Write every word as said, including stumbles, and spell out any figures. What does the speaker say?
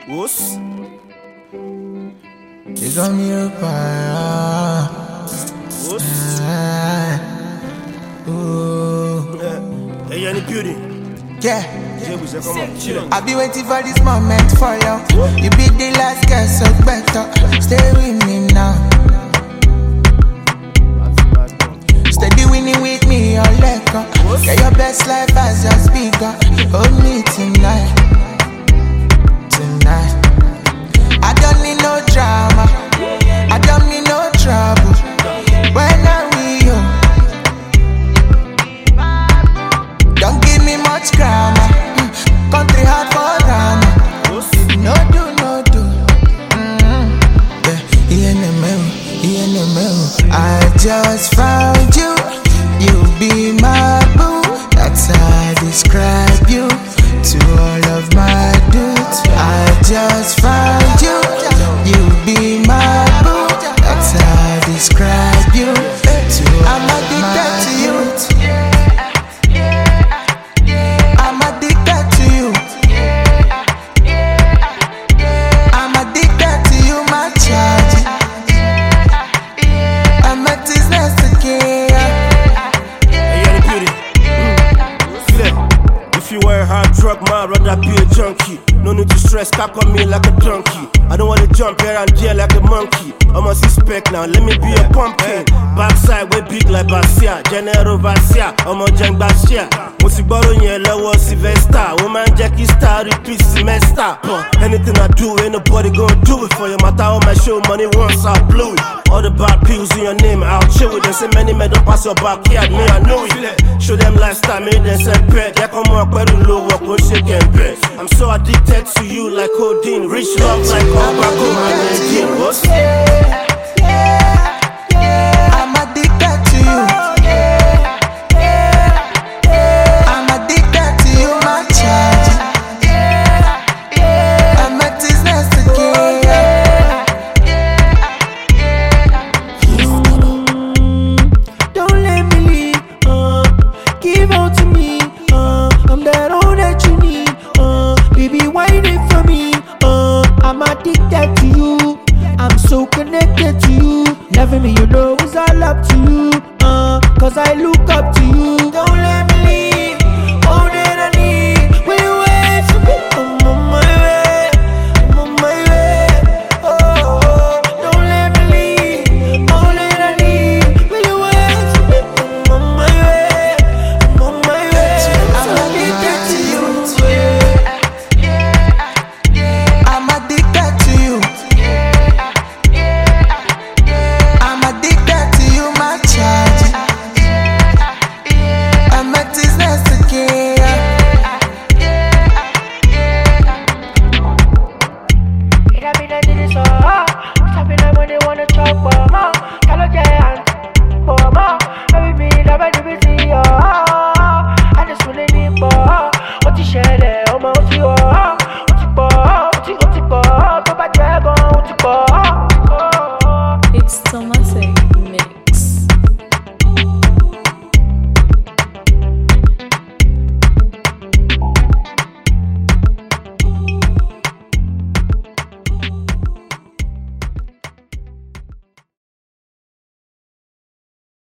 What's? You got me a fire. What's? Ooh. Hey, you in the building? Yeah. James, come on, chill. I've been waiting for this moment for you. You be the last girl, so better stay with me now. Steady winning with me, your leg up. Get your best life as your speaker. Hold me tonight, tonight. I don't need no drama, I don't need no trouble. When I'm with you, don't give me much grammar. Mm, country hard for drama. No do, no do. Mm-hmm. Yeah, he in the middle, he in the middle. I just found you, you be my boo. That's how I describe you to all of my dudes. I just found you, you be my boo. That's how I describe you to all I'm addicted to you. I'm addicted to you. I'm addicted to you, my charge. I'm a business again. Hey, you in the building? Mm. See that? If you were a hard drug man, I'd rather be a junkie. No need to stress, cock on me like a donkey. I don't wanna jump here and there like a monkey. I'm a suspect now, let me be a pumpkin. Backside way big like Basia, General Basia, I'm a Jang Basia. Musi borrow yen low Sylvester. Woman Jackie star repeat semester. But anything I do, ain't nobody gonna do it for you. Matter on my show, money once I blew it. All the bad pills in your name, I'll chill with them. Say many men don't pass your backyard, me I know it. Show them lifestyle, make them send bread. Yeah, come on, quite low work, won't shake and bread. I'm so addicted to you like codeine, rich love like all back on my What's yeah, yeah.